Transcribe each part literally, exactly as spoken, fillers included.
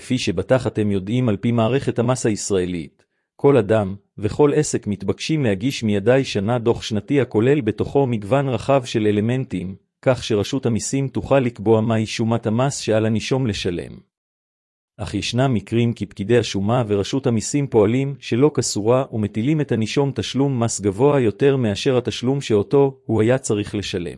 כפי שבטח אתם יודעים על פי מערכת המס הישראלית, כל אדם וכל עסק מתבקשים להגיש מידי שנה דוח שנתי הכולל בתוכו מגוון רחב של אלמנטים, כך שרשות המיסים תוכל לקבוע מהי שומת המס שעל הנישום לשלם. אך ישנם מקרים כי פקידי השומה ורשות המיסים פועלים שלא כסורה ומטילים את הנישום תשלום מס גבוה יותר מאשר התשלום שאותו הוא היה צריך לשלם.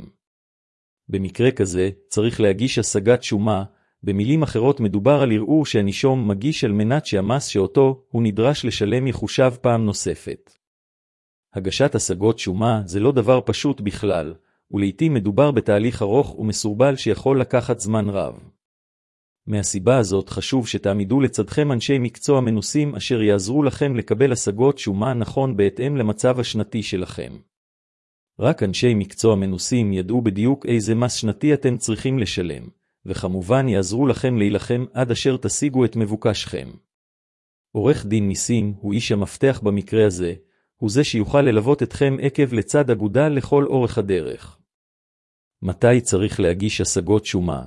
במקרה כזה צריך להגיש השגת שומה, במילים אחרות מדובר על ערעור שהנישום מגיש על מנת שהמס שאותו הוא נדרש לשלם יחושב פעם נוספת. הגשת השגות שומה זה לא דבר פשוט בכלל, ולעיתים מדובר בתהליך ארוך ומסורבל שיכול לקחת זמן רב. מהסיבה הזאת חשוב שתעמידו לצדכם אנשי מקצוע מנוסים אשר יעזרו לכם לקבל השגות שומה נכון בהתאם למצב השנתי שלכם. רק אנשי מקצוע מנוסים ידעו בדיוק איזה מס שנתי אתם צריכים לשלם, וכמובן יעזרו לכם להילחם עד אשר תשיגו את מבוקשכם. עורך דין מיסים הוא איש המפתח במקרה הזה, הוא זה שיוכל ללוות אתכם עקב לצד אגודה לכל אורך הדרך. מתי צריך להגיש השגות שומה?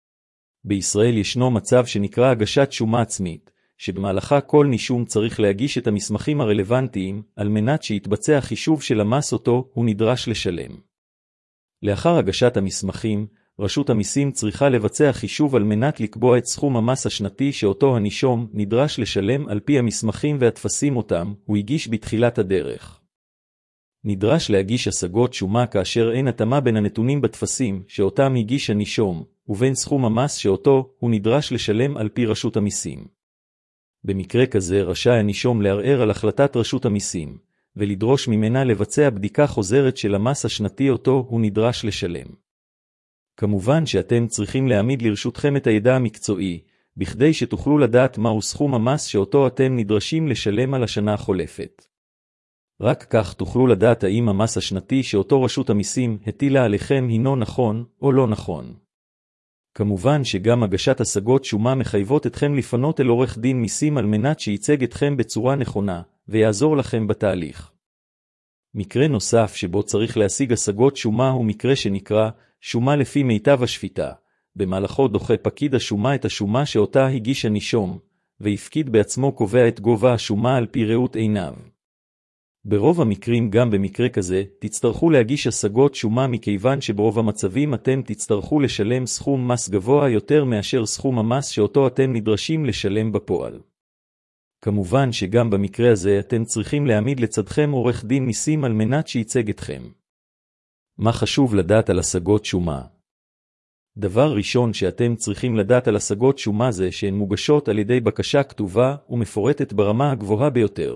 בישראל ישנו מצב שנקרא הגשת שומה עצמית, שבמהלכה כל נישום צריך להגיש את המסמכים הרלוונטיים על מנת שיתבצע חישוב של המס אותו הוא נדרש לשלם. לאחר הגשת המסמכים, רשות המיסים צריכה לבצע חישוב על מנת לקבוע את סכום המס השנתי שאותו הנישום נדרש לשלם על פי המסמכים והטפסים אותם הוא הגיש בתחילת הדרך. נדרש להגיש השגות שומה כאשר אין התאמה בין הנתונים בטפסים שאותם הגיש הנישום, ובין סכום המס שאותו הוא נדרש לשלם על פי רשות המיסים. במקרה כזה רשאי הנישום לערער על החלטת רשות המיסים, ולדרוש ממנה לבצע בדיקה חוזרת של המס השנתי אותו הוא נדרש לשלם. כמובן שאתם צריכים להעמיד לרשותכם את הידע המקצועי, בכדי שתוכלו לדעת מהו סכום המס שאותו אתם נדרשים לשלם על השנה החולפת. רק כך תוכלו לדעת האם המס השנתי שאותו רשות המיסים הטילה עליכם הינו נכון או לא נכון. כמובן שגם הגשת השגות שומה מחייבות אתכם לפנות אל עורך דין מיסים על מנת שייצג אתכם בצורה נכונה, ויעזור לכם בתהליך. מקרה נוסף שבו צריך להשיג השגות שומה הוא מקרה שנקרא שומה לפי מיטב השפיטה. במהלכו דוחה פקיד השומה את השומה שאותה הגיש הנישום, והפקיד בעצמו קובע את גובה השומה על פי ראות עיניו. ברוב המקרים גם במקרה כזה תצטרכו להגיש השגות שומה מכיוון שברוב המצבים אתם תצטרכו לשלם סכום מס גבוה יותר מאשר סכום המס שאותו אתם נדרשים לשלם בפועל. כמובן שגם במקרה הזה אתם צריכים להעמיד לצדכם עורך דין מיסים על מנת שייצג אתכם. מה חשוב לדעת על השגות שומה? דבר ראשון שאתם צריכים לדעת על השגות שומה זה שהן מוגשות על ידי בקשה כתובה ומפורטת ברמה הגבוהה ביותר.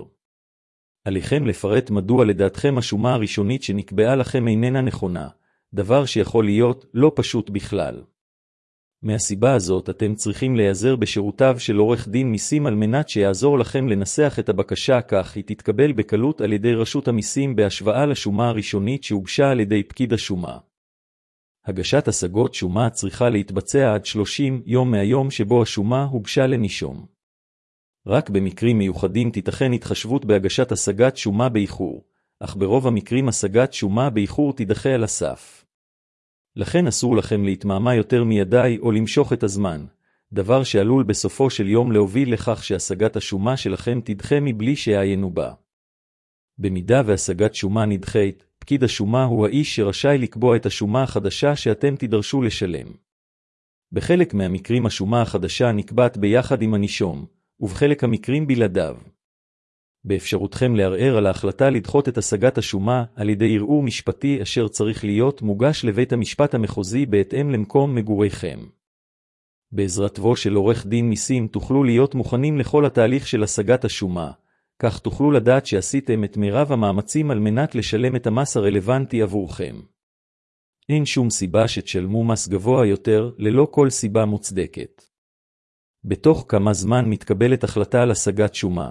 עליכם לפרט מדוע לדעתכם השומה הראשונית שנקבעה לכם איננה נכונה, דבר שיכול להיות לא פשוט בכלל. מהסיבה הזאת אתם צריכים להיעזר בשירותיו של עורך דין מיסים על מנת שיעזור לכם לנסח את הבקשה כך היא תתקבל בקלות על ידי רשות המיסים בהשוואה לשומה הראשונית שהוגשה על ידי פקיד השומה. הגשת השגות שומה צריכה להתבצע עד שלושים יום מהיום שבו השומה הוגשה לנישום. רק במקרים מיוחדים תיתכן התחשבות בהגשת השגת שומה באיחור, אך ברוב המקרים השגת שומה באיחור תידחה על הסף. לכן אסור לכם להתמהמה יותר מידי או למשוך את הזמן, דבר שעלול בסופו של יום להוביל לכך שהשגת השומה שלכם תדחה מבלי שיעיינו בה. במידה והשגת שומה נדחית, פקיד השומה הוא האיש שרשאי לקבוע את השומה החדשה שאתם תידרשו לשלם. בחלק מהמקרים השומה החדשה נקבעת ביחד עם הנישום, ובחלק המקרים בלעדיו. באפשרותכם לערער על ההחלטה לדחות את השגת השומה על ידי ערעור משפטי אשר צריך להיות מוגש לבית המשפט המחוזי בהתאם למקום מגוריכם. בעזרתו של עורך דין מיסים תוכלו להיות מוכנים לכל התהליך של השגת השומה, כך תוכלו לדעת שעשיתם את מירב המאמצים על מנת לשלם את המס הרלוונטי עבורכם. אין שום סיבה שתשלמו מס גבוה יותר ללא כל סיבה מוצדקת. בתוך כמה זמן מתקבלת החלטה על השגת שומה?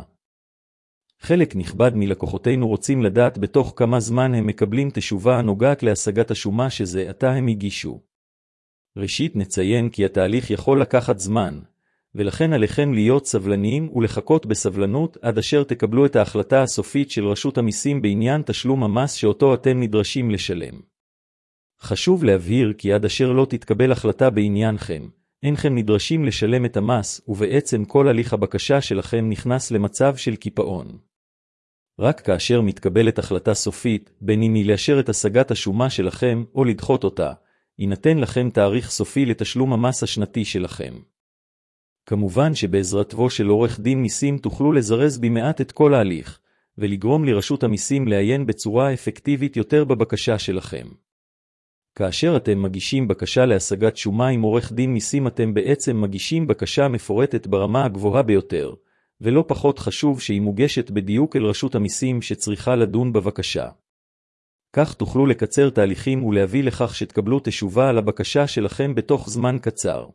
חלק נכבד מלקוחותינו רוצים לדעת בתוך כמה זמן הם מקבלים תשובה הנוגעת להשגת השומה שזה עתה הם הגישו. ראשית נציין כי התהליך יכול לקחת זמן, ולכן עליכם להיות סבלניים ולחכות בסבלנות עד אשר תקבלו את ההחלטה הסופית של רשות המיסים בעניין תשלום המס שאותו אתם נדרשים לשלם. חשוב להבהיר כי עד אשר לא תתקבל החלטה בעניינכם, אינכם נדרשים לשלם את המס, ובעצם כל הליך הבקשה שלכם נכנס למצב של קיפאון. רק כאשר מתקבלת החלטה סופית, בין אם היא לאשר את השגת השומה שלכם או לדחות אותה, יינתן לכם תאריך סופי לתשלום המס השנתי שלכם. כמובן שבעזרתו של עורך דין מיסים תוכלו לזרז במעט את כל ההליך, ולגרום לרשות המיסים לעיין בצורה אפקטיבית יותר בבקשה שלכם. כאשר אתם מגישים בקשה להשגת שומה עם עורך דין מיסים, אתם בעצם מגישים בקשה מפורטת ברמה הגבוהה ביותר, ולא פחות חשוב שהיא מוגשת בדיוק אל רשות המיסים שצריכה לדון בבקשה. כך תוכלו לקצר תהליכים ולהביא לכך שתקבלו תשובה על הבקשה שלכם בתוך זמן קצר.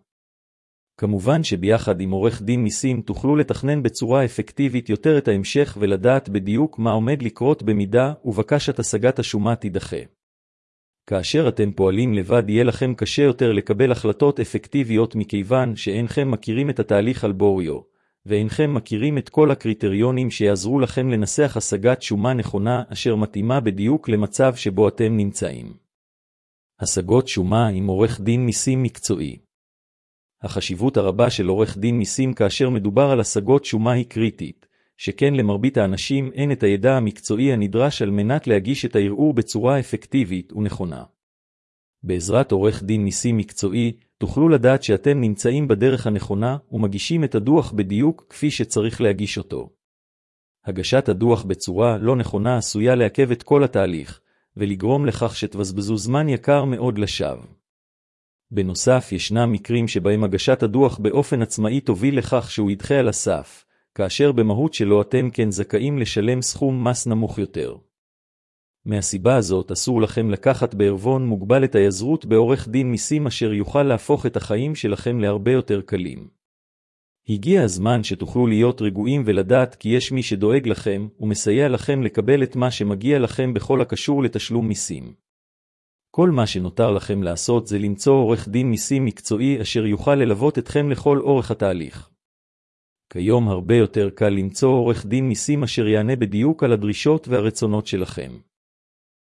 כמובן שביחד עם עורך דין מיסים תוכלו לתכנן בצורה אפקטיבית יותר את ההמשך ולדעת בדיוק מה עומד לקרות במידה ובקשת השגת השומה תידחה. כאשר אתם פועלים לבד יהיה לכם קשה יותר לקבל החלטות אפקטיביות מכיוון שאינכם מכירים את התהליך על בוריו, ואינכם מכירים את כל הקריטריונים שיעזרו לכם לנסח השגת שומה נכונה אשר מתאימה בדיוק למצב שבו אתם נמצאים. השגות שומה עם עורך דין מיסים מקצועי. החשיבות הרבה של עורך דין מיסים כאשר מדובר על השגות שומה היא קריטית, שכן למרבית האנשים אין את הידע המקצועי הנדרש על מנת להגיש את הערעור בצורה אפקטיבית ונכונה. בעזרת עורך דין מיסים מקצועי, תוכלו לדעת שאתם נמצאים בדרך הנכונה ומגישים את הדוח בדיוק כפי שצריך להגיש אותו. הגשת הדוח בצורה לא נכונה עשויה לעכב את כל התהליך, ולגרום לכך שתבזבזו זמן יקר מאוד לשווא. בנוסף, ישנם מקרים שבהם הגשת הדוח באופן עצמאי תוביל לכך שהוא ידחה על הסף, כאשר במהות שלו אתם כן זכאים לשלם סכום מס נמוך יותר. מהסיבה הזאת אסור לכם לקחת בערבון מוגבל את היעזרות בעורך דין מיסים אשר יוכל להפוך את החיים שלכם להרבה יותר קלים. הגיע הזמן שתוכלו להיות רגועים ולדעת כי יש מי שדואג לכם ומסייע לכם לקבל את מה שמגיע לכם בכל הקשור לתשלום מיסים. כל מה שנותר לכם לעשות זה למצוא עורך דין מיסים מקצועי אשר יוכל ללוות אתכם לכל אורך התהליך. כיום הרבה יותר קל למצוא עורך דין מיסים אשר יענה בדיוק על הדרישות והרצונות שלכם.